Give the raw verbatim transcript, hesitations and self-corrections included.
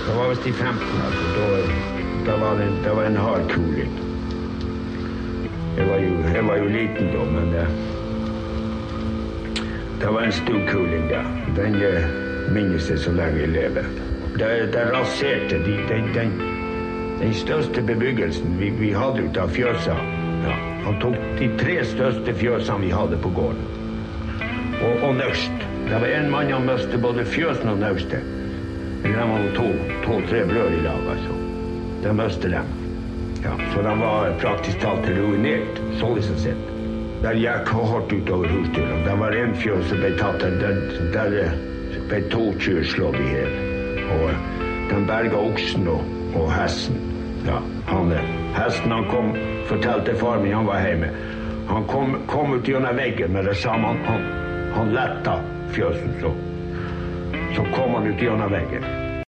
Det var visst i femten, altså. Da, da var det, det var en hard kuling. Jeg var jo, jeg var jo liten da, men det, det var en stor kuling, ja. Den uh, minnes jeg så lenge jeg lever. Det, det raserte de, den, den, den største bebyggelsen vi, vi hadde ut av fjøsa. Ja, han tok de tre største fjøsene vi hadde på gården. Og, og nøst. Det var en mann han møste både fjøsen og nøstet. De var to, to, tre brød i lag, altså. De møste dem. Ja, så de var praktisk talt ruinert, så liksom sett. Der gikk hardt utover husdyrene. Det var en fjøs som ble tatt, der, der ble to kyr slått i hel. Og de berga oksen og, og hesten. Ja, han, hesten han kom, fortalte far min, han var hjemme. Han kom, kom ut gjennom veggen med det samme. Han, han, han letta fjøsen så. Så kom han ut gjennom veggen.